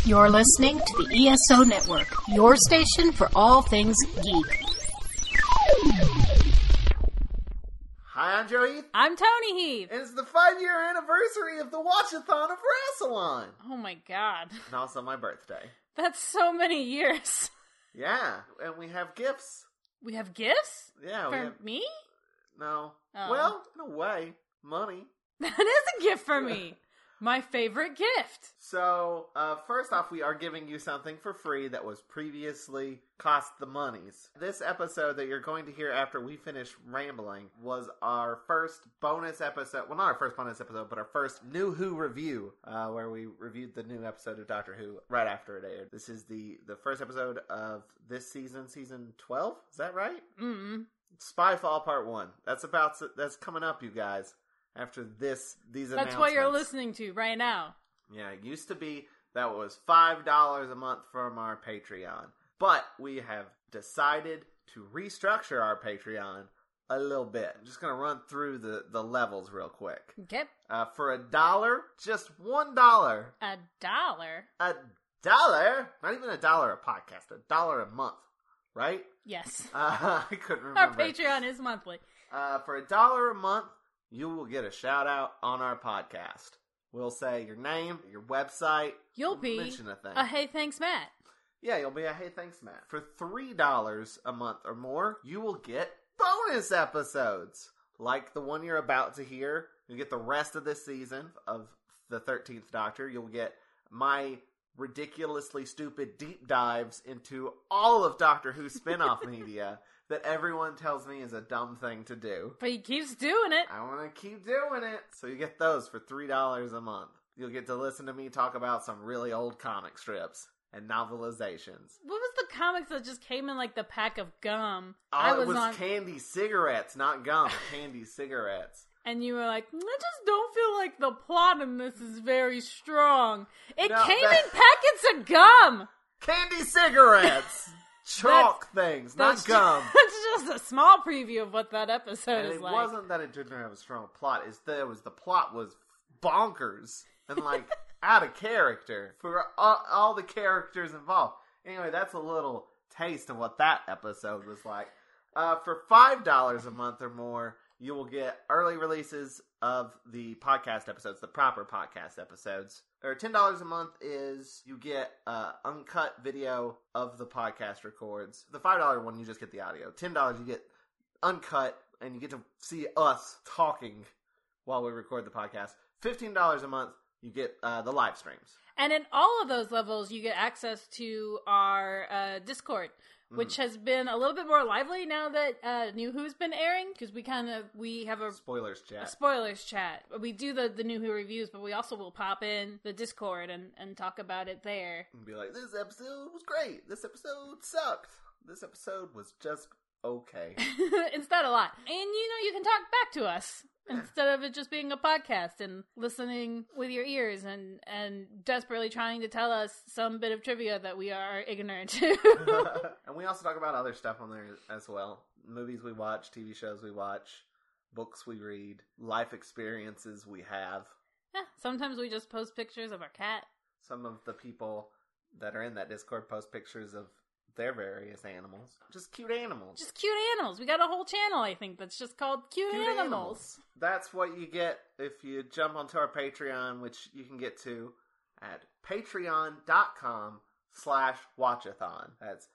You're listening to the ESO Network, your station for all things geek. Hi, I'm Joe Heath. I'm Tony Heath. And it's the 5-year anniversary of the Watchathon of Rassilon. Oh my god. And also my birthday. That's so many years. Yeah, and we have gifts. We have gifts? Yeah, For me? No. Oh. Well, in a way, money. That is a gift for me. My favorite gift. So, first off, we are giving you something for free that was previously cost the monies. This episode that you're going to hear after we finish rambling was our first bonus episode. Well, not our first bonus episode, but our first New Who review, where we reviewed the new episode of Doctor Who right after it aired. This is the first episode of this season, season 12? Is that right? Mm-hmm. Spyfall Part 1. That's coming up, you guys. After these announcements. That's what you're listening to right now. Yeah, it used to be that was $5 a month from our Patreon. But we have decided to restructure our Patreon a little bit. I'm just going to run through the levels real quick. Okay. For $1, just $1. $1? $1? Not even $1 a podcast. $1 a month. Right? Yes. I couldn't remember. Our Patreon is monthly. For $1 a month, you will get a shout out on our podcast. We'll say your name, your website. You'll be mention a thing. a Hey Thanks Matt. Yeah, you'll be a Hey Thanks Matt. For $3 a month or more, you will get bonus episodes. Like the one you're about to hear. You'll get the rest of this season of the 13th Doctor. You'll get my ridiculously stupid deep dives into all of Doctor Who's spin-off media that everyone tells me is a dumb thing to do. But he keeps doing it. I want to keep doing it. So you get those for $3 a month. You'll get to listen to me talk about some really old comic strips and novelizations. What was the comics that just came in like the pack of gum? Oh, it was candy cigarettes, not gum. Candy cigarettes. And you were like, I just don't feel like the plot in this is very strong. It came in packets of gum. Candy cigarettes. Chalk things, not gum. That's just a small preview of what that episode is like. It wasn't that it didn't have a strong plot. The plot was bonkers and like out of character for all the characters involved. Anyway, that's a little taste of what that episode was like. For $5 a month or more, you will get early releases of the podcast episodes, the proper podcast episodes. Or $10 a month is you get uncut video of the podcast records. The $5 one, you just get the audio. $10, you get uncut, and you get to see us talking while we record the podcast. $15 a month, you get the live streams. And in all of those levels, you get access to our Discord, which has been a little bit more lively now that New Who's been airing, because we have a spoilers chat. We do the New Who reviews, but we also will pop in the Discord and talk about it there. And be like, this episode was great. This episode sucked. This episode was just okay. It's not a lot. And you can talk back to us. Instead of it just being a podcast and listening with your ears and desperately trying to tell us some bit of trivia that we are ignorant to. And we also talk about other stuff on there as well. Movies we watch, TV shows we watch, books we read, life experiences we have. Yeah, sometimes we just post pictures of our cat. Some of the people that are in that Discord post pictures of their various animals. Just cute animals. We got a whole channel, I think, that's just called Cute Animals. That's what you get if you jump onto our Patreon, which you can get to at patreon.com/watchathon. That's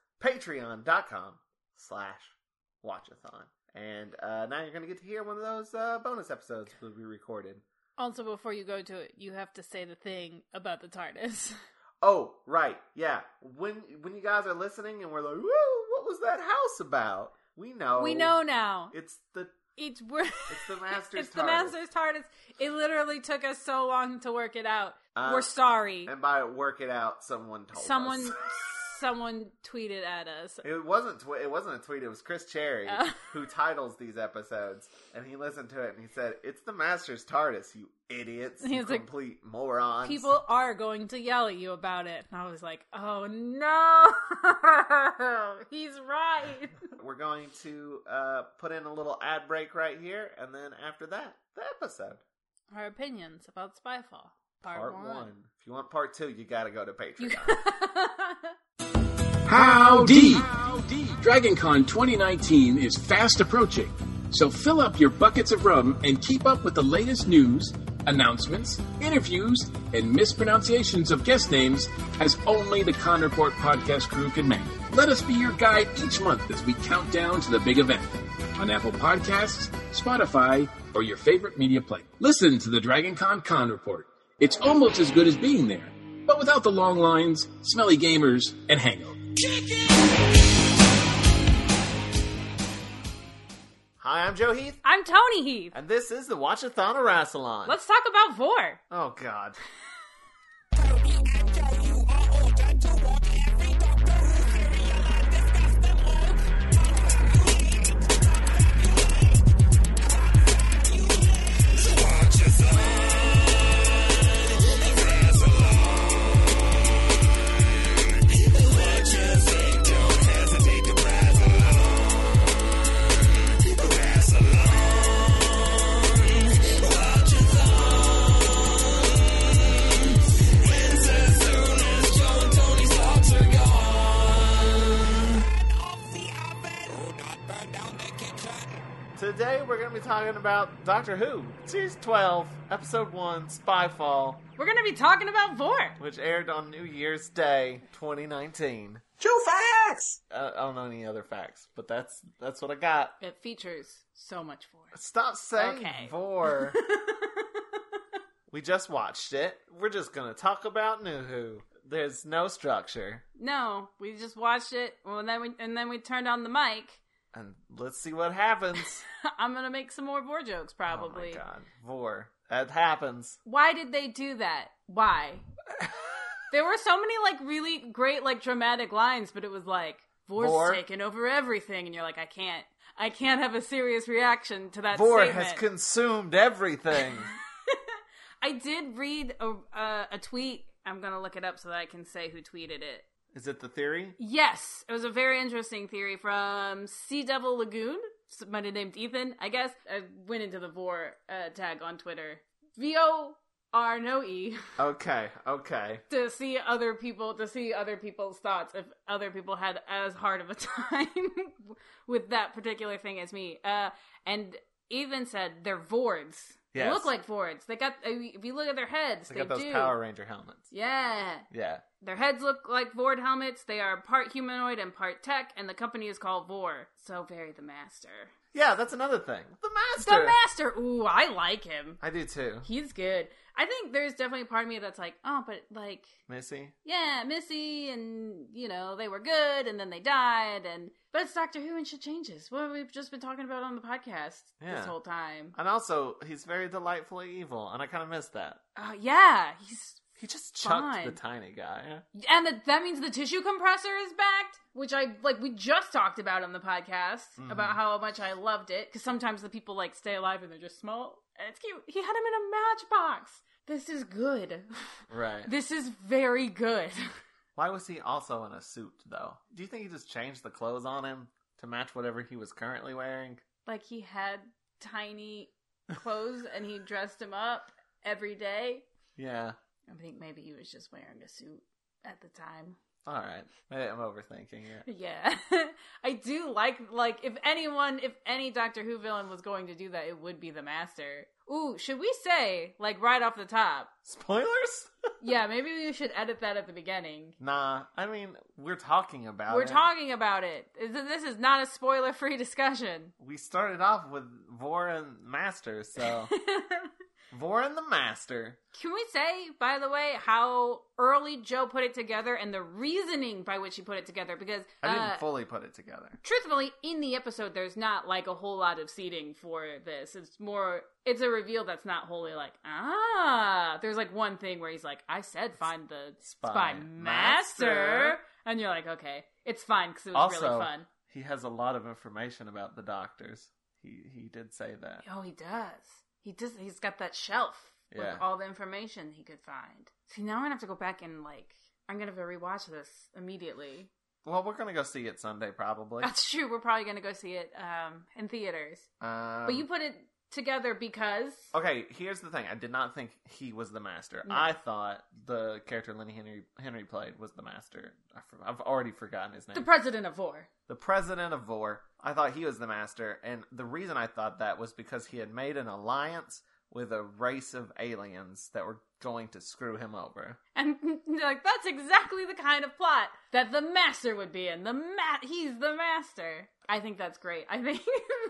patreon.com/watchathon. And now you're going to get to hear one of those bonus episodes that we recorded. Also, before you go to it, you have to say the thing about the TARDIS. Oh, right, yeah. When you guys are listening and we're like, woo, what was that house about? We know. We know now. It's the Master's TARDIS. It's the Master's TARDIS. It literally took us so long to work it out. We're sorry. And by work it out, someone told us. Someone tweeted at us. It wasn't a tweet. It was Chris Cherry who titles these episodes, and he listened to it and he said, "It's the Master's TARDIS, you idiots, you complete morons." People are going to yell at you about it. And I was like, "Oh no, he's right." We're going to put in a little ad break right here, and then after that, the episode. Our opinions about Spyfall. Part one. If you want part 2, you gotta go to Patreon. Howdy! DragonCon 2019 is fast approaching, so fill up your buckets of rum and keep up with the latest news, announcements, interviews, and mispronunciations of guest names as only the Con Report podcast crew can make. Let us be your guide each month as we count down to the big event on Apple Podcasts, Spotify, or your favorite media player. Listen to the DragonCon Con Report. It's almost as good as being there, but without the long lines, smelly gamers, and hangovers. Hi, I'm Joe Heath, I'm Tony Heath. and this is the Watchathon of Rassilon. Let's talk about Vor. Oh, God. Today we're going to be talking about Doctor Who, Series 12, Episode 1, Spyfall, We're going to be talking about Vor. which aired on New Year's Day, 2019. True facts! I don't know any other facts, but that's what I got. It features so much Vor. Stop saying Okay. Vor. We just watched it. We're just going to talk about New Who. There's no structure. No, we just watched it, and then we turned on the mic. And let's see what happens. I'm going to make some more Vor jokes, probably. Oh my God. Vor. That happens. Why did they do that? Why? There were so many, really great, dramatic lines, but it was like, Vor's Vor? taken over everything, and you're like, I can't have a serious reaction to that Vor statement. has consumed everything. I did read a tweet. I'm going to look it up so that I can say who tweeted it. Is it the theory? Yes, it was a very interesting theory from Sea Devil Lagoon, somebody named Ethan, I guess. I went into the Vor tag on Twitter. VOR no E. Okay. To see other people's thoughts, if other people had as hard of a time with that particular thing as me. And Ethan said they're Vords. They Yes. look like Vords. They got, if you look at their heads, They got those do. Power Ranger helmets. Yeah. Yeah. Their heads look like Vord helmets. They are part humanoid and part tech, and the company is called Vor. So very the Master. Yeah, that's another thing. The Master! The Master! Ooh, I like him. I do too. He's good. I think there's definitely a part of me that's like, oh, but Missy? yeah, Missy, and, they were good, and then they died, but it's Doctor Who and shit changes. What we've just been talking about on the podcast this whole time. And also, he's very delightfully evil, and I kind of miss that. Yeah, He just chucked Fine. the tiny guy. And that means the tissue compressor is backed, which we just talked about on the podcast, about how much I loved it, because sometimes the people, stay alive and they're just small, and it's cute. He had him in a matchbox. This is good. Right. This is very good. Why was he also in a suit, though? Do you think he just changed the clothes on him to match whatever he was currently wearing? Like he had tiny clothes and he dressed him up every day. Yeah. I think maybe he was just wearing a suit at the time. Alright. Maybe I'm overthinking it. Yeah. I do like if any Doctor Who villain was going to do that, it would be the Master. Ooh, should we say, right off the top? Spoilers? Yeah, maybe we should edit that at the beginning. Nah, I mean, we're talking about We're it. talking about it. This is not a spoiler-free discussion. We started off with Vor and Master, so... Vor and the Master. Can we say, by the way, how early Joe put it together and the reasoning by which he put it together? Because I didn't fully put it together. truthfully, in the episode, there's not a whole lot of seeding for this. It's a reveal that's not wholly there's one thing where he's like, I said find the spy master. And you're like, okay, it's fine because it was Also, really fun. he has a lot of information about the doctors. He did say that. Oh, he does. He's got that shelf with Yeah. all the information he could find. See, now I'm gonna have to go back and I'm gonna have to rewatch this immediately. Well, we're gonna go see it Sunday, probably. That's true. We're probably gonna go see it in theaters. But you put it together because... Okay, here's the thing. I did not think he was the Master. No. I thought the character Lenny Henry played was the Master. I've already forgotten his name. The President of Vor. The President of Vor. I thought he was the Master, and the reason I thought that was because he had made an alliance with a race of aliens that were going to screw him over. And like that's exactly the kind of plot that the Master would be in. He's the Master. I think that's great. I think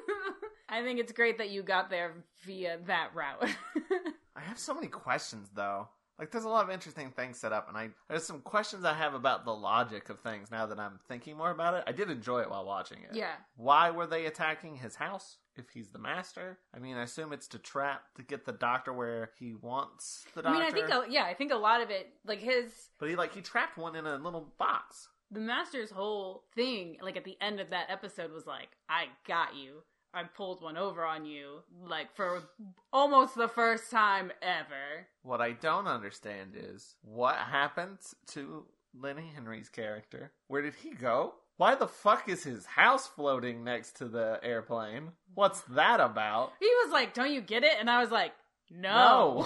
it's great that you got there via that route. I have so many questions though. Like, there's a lot of interesting things set up, and there's some questions I have about the logic of things now that I'm thinking more about it. I did enjoy it while watching it. Yeah. Why were they attacking his house if he's the Master? I mean, I assume it's to get the Doctor where he wants the Doctor. I mean, I think a lot of it, like his... But he trapped one in a little box. The Master's whole thing, like, at the end of that episode was like, I got you. I pulled one over on you, like, for almost the first time ever. What I don't understand is, what happened to Lenny Henry's character? Where did he go? Why the fuck is his house floating next to the airplane? What's that about? He was like, don't you get it? And I was like, no.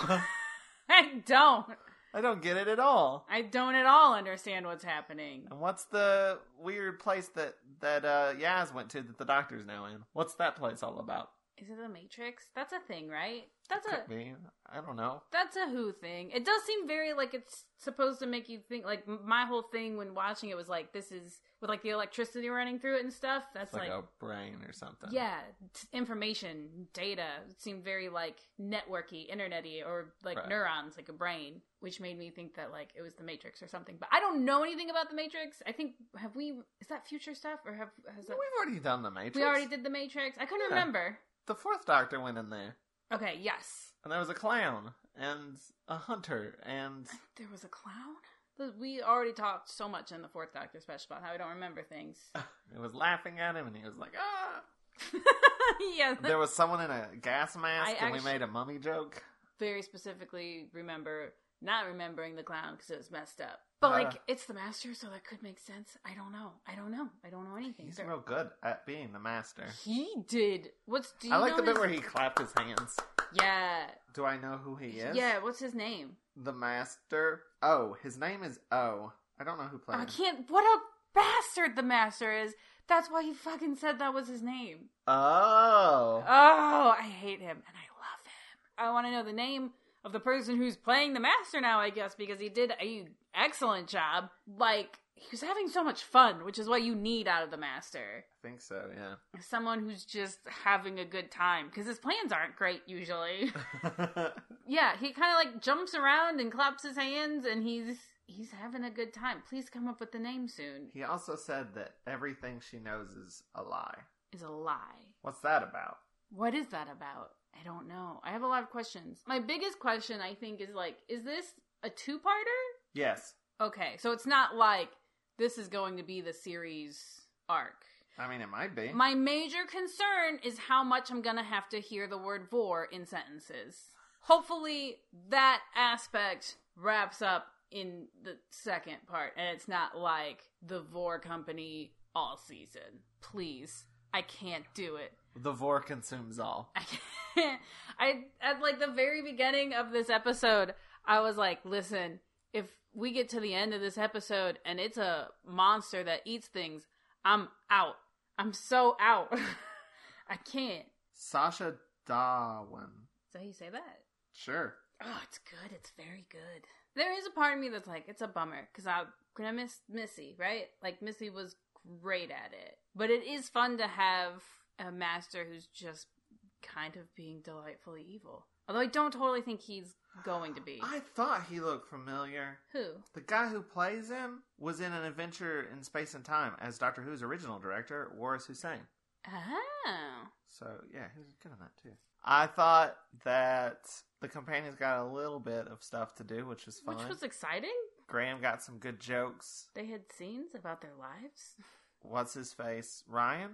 I don't. I don't get it at all. I don't at all understand what's happening. And what's the weird place that Yaz went to that the Doctor's now in? What's that place all about? Is it the Matrix? That's a thing, right? Could be. I don't know. That's a Who thing. It does seem very like it's supposed to make you think. Like my whole thing when watching it was like, this is with like the electricity running through it and stuff. That's like a brain or something. Yeah, information, data. It seemed very like networky, internet-y, or like neurons, like a brain, which made me think that like it was the Matrix or something. But I don't know anything about the Matrix. I think is that future stuff or has that? We've already done the Matrix. We already did the Matrix. I couldn't remember. The fourth Doctor went in there. Okay, yes. And there was a clown, and a hunter, and... There was a clown? We already talked so much in the fourth Doctor special about how we don't remember things. It was laughing at him, and he was like, ah! Yeah. There was someone in a gas mask, and we made a mummy joke. Very specifically remember not remembering the clown because it was messed up. But, like, it's the Master, so that could make sense. I don't know anything. He's real good at being the Master. He did. I like the bit where he clapped his hands. Yeah. Do I know who he is? Yeah, what's his name? The Master. Oh, his name is O. I don't know who played him. What a bastard the Master is. That's why he fucking said that was his name. Oh. Oh, I hate him, and I love him. I want to know the name of the person who's playing the Master now, I guess, because he did an excellent job. Like, he was having so much fun, which is what you need out of the Master. I think so, yeah. Someone who's just having a good time, because his plans aren't great, usually. Yeah, he kind of, like, jumps around and claps his hands, and he's having a good time. Please come up with the name soon. He also said that everything she knows is a lie. Is a lie. What's that about? What is that about? I don't know. I have a lot of questions. My biggest question, I think, is like, is this a two-parter? Yes. Okay, so it's not like this is going to be the series arc. I mean, it might be. My major concern is how much I'm going to have to hear the word vor in sentences. Hopefully that aspect wraps up in the second part, and it's not like the Vor Company all season. Please. I can't do it. The Vor consumes all. I can't. At like the very beginning of this episode, I was like, listen, if we get to the end of this episode and it's a monster that eats things, I'm out. I'm so out. I can't. Sacha Dhawan. Is that how you say that? Sure. Oh, it's good. It's very good. There is a part of me that's like, it's a bummer, because I'm going to miss Missy, right? Like, Missy was great at it. But it is fun to have a Master who's just kind of being delightfully evil. Although I don't totally think he's going to be. I thought he looked familiar. Who? The guy who plays him was in An Adventure in Space and Time as Doctor Who's original director, Waris Hussein. Oh. So, yeah, he was good on that, too. I thought that the companions got a little bit of stuff to do, which was fun. Which was exciting. Graham got some good jokes. They had scenes about their lives. What's his face? Ryan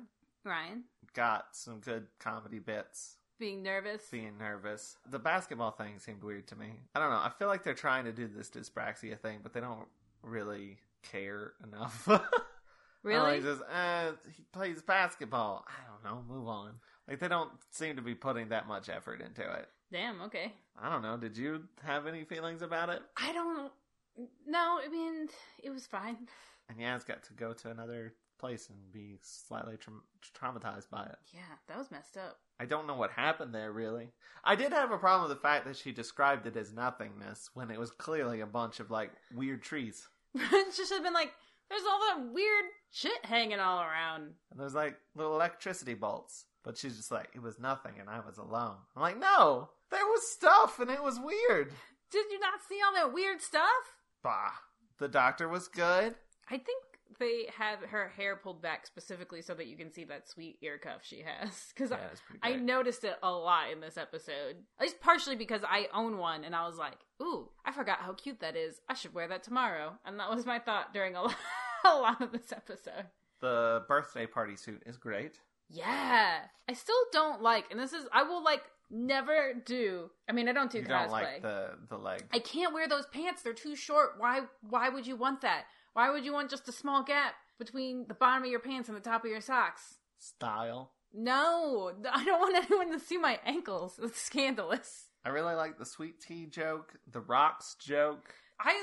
got some good comedy bits. Being nervous. The basketball thing seemed weird to me. I don't know. I feel like they're trying to do this dyspraxia thing, but they don't really care enough. Really? He plays basketball. I don't know. Move on. Like, they don't seem to be putting that much effort into it. Damn, okay. I don't know. Did you have any feelings about it? I don't... No, I mean, it was fine. And Yaz got to go to another place and be slightly traumatized by it. Yeah, that was messed up. I don't know what happened there, really. I did have a problem with the fact that she described it as nothingness when it was clearly a bunch of, like, weird trees. It should have been like, there's all that weird shit hanging all around. And there's, like, little electricity bolts. But she's just like, it was nothing and I was alone. I'm like, no! There was stuff and it was weird! Did you not see all that weird stuff? Bah. The doctor was good. I think they have her hair pulled back specifically so that you can see that sweet ear cuff she has. Because Yeah, it's pretty I great. noticed it a lot in this episode. At least partially because I own one and I was like, ooh, I forgot how cute that is. I should wear that tomorrow. And that was my thought during a lot of this episode. The birthday party suit is great. Yeah. I still don't like, and this is, I will like never do, I mean, I don't do You cosplay. don't like the leg. I can't wear those pants. They're too short. Why would you want that? Why would you want just a small gap between the bottom of your pants and the top of your socks? Style. No, I don't want anyone to see my ankles. It's scandalous. I really like the sweet tea joke, the rocks joke.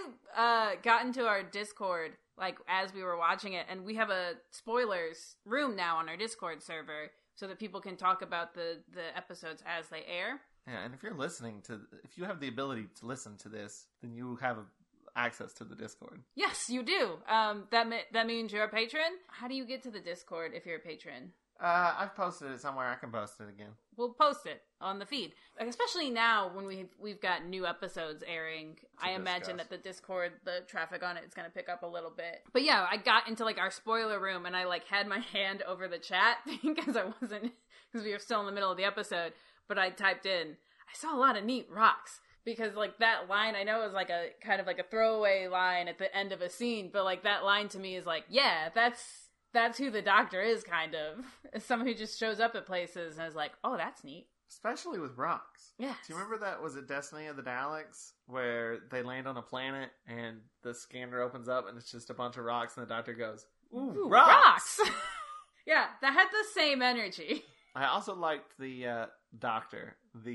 I got into our Discord like as we were watching it, and we have a spoilers room now on our Discord server so that people can talk about the episodes as they air. Yeah, and if you have the ability to listen to this, then you have access to the Discord. Yes, you do. That means you're a patron. How do you get to the Discord if you're a patron? I've posted it somewhere. I can post it again. We'll post it on the feed. Like, especially now when we've got new episodes airing. I imagine that the Discord, the traffic on it is going to pick up a little bit. But yeah, I got into like our spoiler room and I like had my hand over the chat because we were still in the middle of the episode. But I typed in, I saw a lot of neat rocks. Because, like, that line, I know is like a kind of like a throwaway line at the end of a scene, but like that line to me is like, yeah, that's who the doctor is, kind of. It's someone who just shows up at places and is like, oh, that's neat. Especially with rocks. Yes. Do you remember that, was it Destiny of the Daleks, where they land on a planet and the scanner opens up and it's just a bunch of rocks and the doctor goes, ooh, rocks! Yeah, that had the same energy. I also liked the doctor,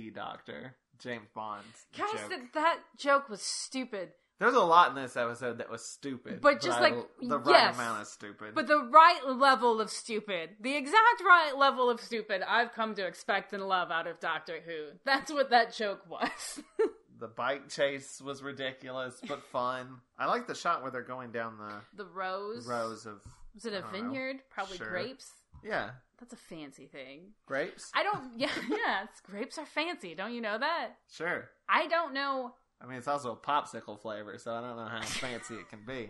James Bond Guys, joke. that joke was stupid. There's a lot in this episode that was stupid. But just the right amount of stupid. But the right level of stupid. The exact right level of stupid I've come to expect and love out of Doctor Who. That's what that joke was. The bike chase was ridiculous, but fun. I like the shot where they're going down the rows. rows of... Was it a vineyard? Probably Sure. grapes. Yeah. That's a fancy thing. Grapes? Yeah, grapes are fancy. Don't you know that? Sure. I don't know. I mean, it's also a popsicle flavor, so I don't know how fancy it can be.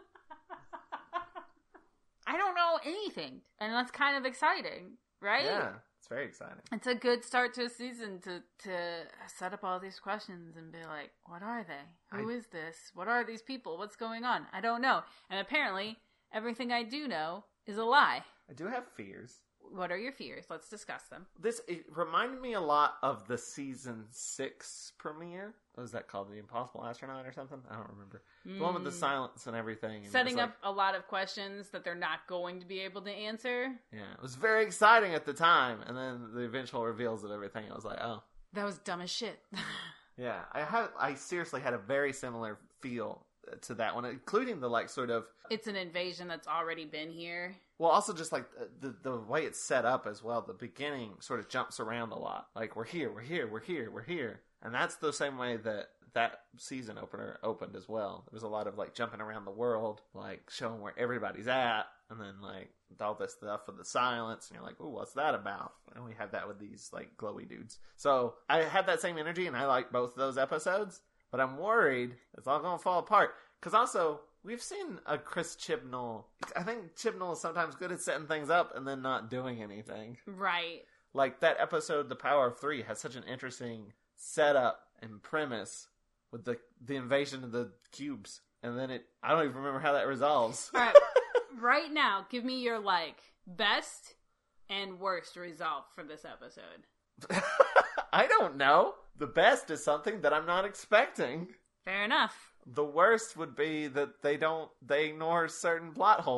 I don't know anything. And that's kind of exciting, right? Yeah, it's very exciting. It's a good start to a season to set up all these questions and be like, what are they? Who is this? What are these people? What's going on? I don't know. And apparently, everything I do know is a lie. I do have fears. What are your fears? Let's discuss them. It reminded me a lot of the season 6 premiere. What was that called? The Impossible Astronaut or something? I don't remember. The one with the silence and everything. And Setting up a lot of questions that they're not going to be able to answer. Yeah, it was very exciting at the time. And then the eventual reveals of everything, I was like, oh. That was dumb as shit. Yeah, I seriously had a very similar feel to that one, including the like sort of... It's an invasion that's already been here. Well, also just like the way it's set up as well. The beginning sort of jumps around a lot. Like, we're here. And that's the same way that season opener opened as well. There was a lot of like jumping around the world, like showing where everybody's at. And then like all this stuff with the silence. And you're like, ooh, what's that about? And we have that with these like glowy dudes. So I had that same energy and I like both of those episodes. But I'm worried it's all going to fall apart. Because also... We've seen a Chris Chibnall. I think Chibnall is sometimes good at setting things up and then not doing anything. Right. Like that episode, The Power of Three, has such an interesting setup and premise with the invasion of the cubes. And then I don't even remember how that resolves. All right. Right now, give me your, like, best and worst resolve for this episode. I don't know. The best is something that I'm not expecting. Fair enough. The worst would be that they ignore certain plot holes.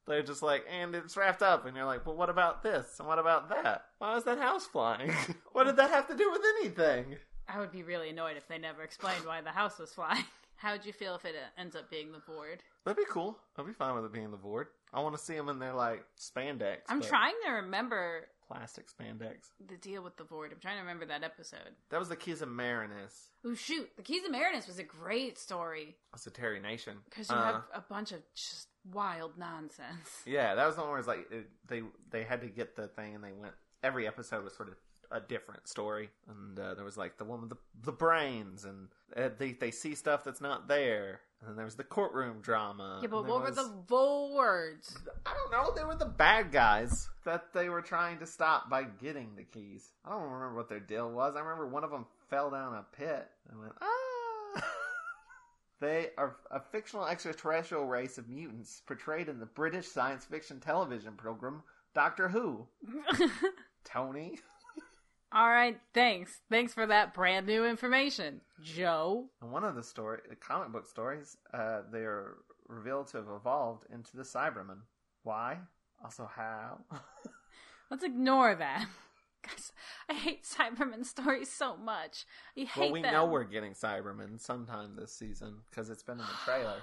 They're just like, and it's wrapped up, and you're like, well, what about this? And what about that? Why is that house flying? What did that have to do with anything? I would be really annoyed if they never explained why the house was flying. How would you feel if it ends up being the Vord? That'd be cool. I'd be fine with it being the Vord. I want to see them in their, like, spandex. I'm trying to remember plastic spandex. the deal with the Vord. I'm trying to remember that episode. That was the Keys of Marinus. Oh, shoot. The Keys of Marinus was a great story. That's a Terry Nation. Because you have a bunch of just wild nonsense. Yeah, that was the one where it's like, they had to get the thing, and they went, every episode was sort of a different story, and there was like the one with the brains, and they see stuff that's not there, and then there was the courtroom drama. Yeah, but what were the Vords? I don't know. They were the bad guys that they were trying to stop by getting the keys. I don't remember what their deal was. I remember one of them fell down a pit and went, ah! They are a fictional extraterrestrial race of mutants portrayed in the British science fiction television program Doctor Who. Tony. All right, thanks. Thanks for that brand new information, Joe. In one of the comic book stories, they are revealed to have evolved into the Cybermen. Why? Also, how? Let's ignore that. Guys, I hate Cybermen stories so much. I hate Well, we them. know we're getting Cybermen sometime this season because it's been in the trailer.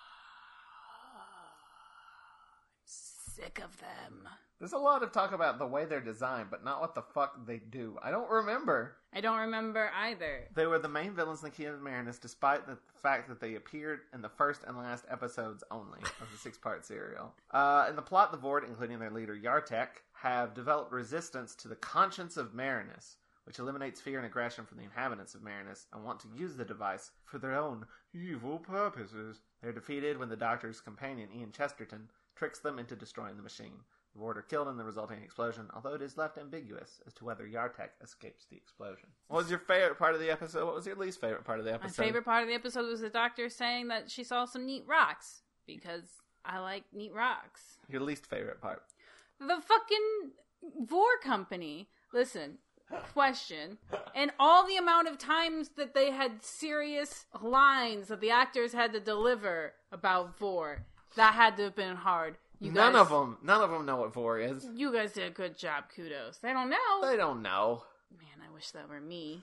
Sick of them. There's a lot of talk about the way they're designed, but not what the fuck they do. I don't remember. I don't remember either. They were the main villains in the Keys of Marinus, despite the fact that they appeared in the first and last episodes only of the 6-part serial. In the plot, the Vord, including their leader Yartek, have developed resistance to the conscience of Marinus, which eliminates fear and aggression from the inhabitants of Marinus, and want to use the device for their own evil purposes. They're defeated when the Doctor's companion, Ian Chesterton, tricks them into destroying the machine. The Vord are killed in the resulting explosion, although it is left ambiguous as to whether Yartek escapes the explosion. What was your favorite part of the episode? What was your least favorite part of the episode? My favorite part of the episode was the Doctor saying that she saw some neat rocks, because I like neat rocks. Your least favorite part? The fucking Vor company. Listen, question. And all the amount of times that they had serious lines that the actors had to deliver about Vor, that had to have been hard. None of them know what Vor is. You guys did a good job. Kudos. They don't know. They don't know. Man, I wish that were me.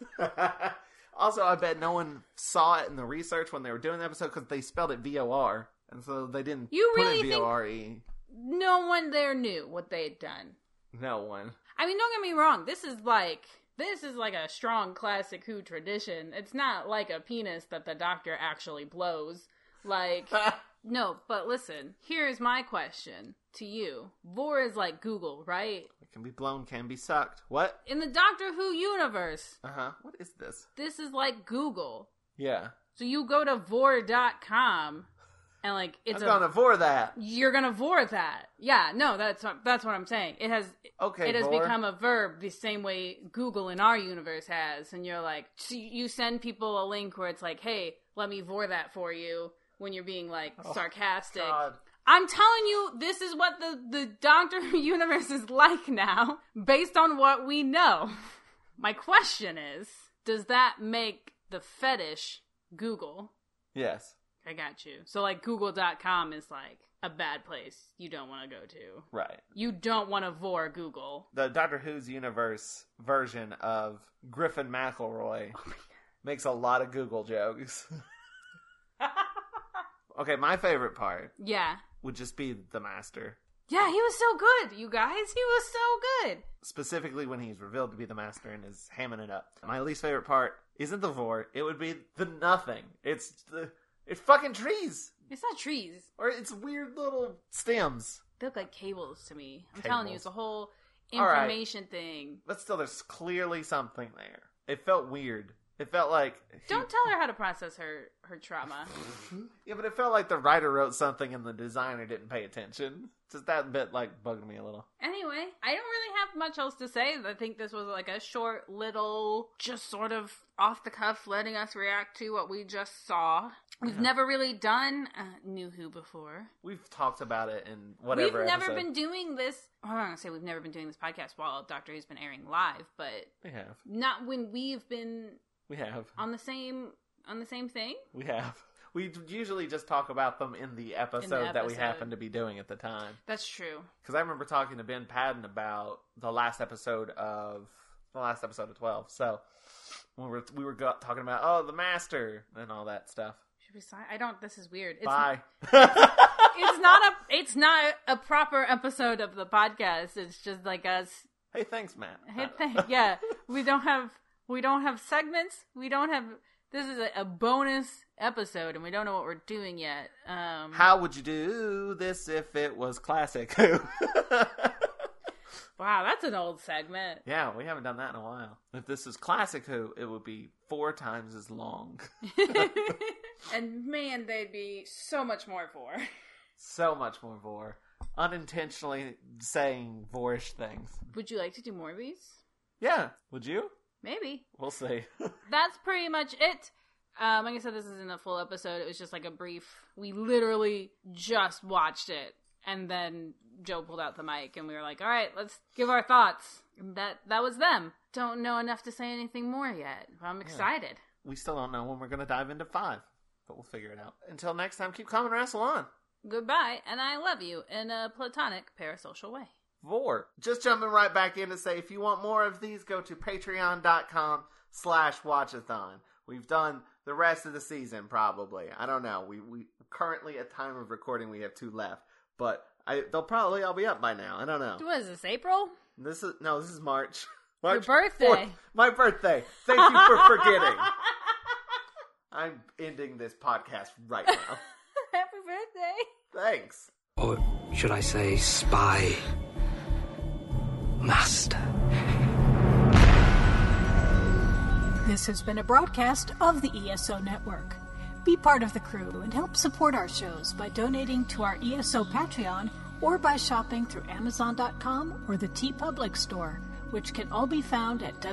Also, I bet no one saw it in the research when they were doing the episode because they spelled it V-O-R. And so they didn't You put really it V-O-R-E. No one there knew what they had done. No one. I mean, don't get me wrong. This is like a strong classic Who tradition. It's not like a penis that the Doctor actually blows. Like, no, but listen, here's my question to you. Vor is like Google, right? It can be blown, can be sucked. What? In the Doctor Who universe, What is this? this is like Google. Yeah. So you go to vor.com and like it's I'm gonna Vor that. you're gonna Vor that. Yeah, no, that's what I'm saying. It has Vor. become a verb the same way Google in our universe has, and you're like, so you send people a link where it's like, hey, let me Vor that for you when you're being like sarcastic. God. I'm telling you, this is what the Doctor Who universe is like now, based on what we know. My question is, does that make the fetish Google? Yes. I got you. So, like, Google.com is, like, a bad place you don't want to go to. Right. You don't want to Vor Google. The Doctor Who's universe version of Griffin McElroy makes a lot of Google jokes. Okay, my favorite part Yeah. would just be the Master. Yeah, he was so good, you guys. He was so good. Specifically when he's revealed to be the Master and is hamming it up. My least favorite part isn't the Vor, it would be the nothing. It's fucking trees. It's not trees. Or it's weird little stems. They look like cables to me. I'm telling you, Cables. it's a whole All right. information thing. But still, there's clearly something there. It felt weird. It felt like... Don't tell her how to process her trauma. Yeah, but it felt like the writer wrote something and the designer didn't pay attention. Just that bit, like, bugged me a little. Anyway, I don't really have much else to say. I think this was like a short little, just sort of off the cuff, letting us react to what we just saw. We've never really done New Who before. We've talked about it in whatever We've never episode. been doing this. I'm not going to say we've never been doing this podcast while Doctor Who's been airing live, but We have. not when we've been We have. on the same thing. We have. We usually just talk about them in the episode that we happen to be doing at the time. That's true. Because I remember talking to Ben Padden about the last episode of 12. So we were talking about the Master and all that stuff. Should we sign? I don't. This is weird. Bye. It's not a proper episode of the podcast. It's just like us. Hey, thanks, Matt. Yeah, we don't have segments. We don't have. This is a bonus episode, and we don't know what we're doing yet. How would you do this if it was Classic? Wow, that's an old segment. Yeah, we haven't done that in a while. If this is Classic Who, it would be 4 times as long. And man, they'd be so much more vor. So much more vor. Unintentionally saying vorish things. Would you like to do more of these? Yeah. Would you? Maybe. We'll see. That's pretty much it. Like I said, this isn't a full episode. It was just like a brief. We literally just watched it. And then Joe pulled out the mic and we were like, all right, let's give our thoughts. And that was them. Don't know enough to say anything more yet. But I'm excited. We still don't know when we're going to dive into 5. But we'll figure it out. Until next time, keep calm and wrestle on. Goodbye, and I love you in a platonic parasocial way. Vor. Just jumping right back in to say, if you want more of these, go to patreon.com/watchathon. We've done the rest of the season, probably. I don't know. We currently, at time of recording, we have 2 left. But they'll probably all be up by now. I don't know. What is this, April? This is March. Your birthday. 4th. My birthday. Thank you for forgetting. I'm ending this podcast right now. Happy birthday. Thanks. Or should I say spy master? This has been a broadcast of the ESO Network. Be part of the crew and help support our shows by donating to our ESO Patreon or by shopping through Amazon.com or the TeePublic store, which can all be found at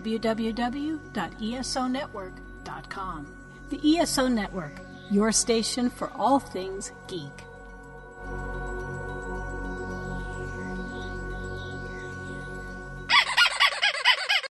www.esonetwork.com. The ESO Network, your station for all things geek.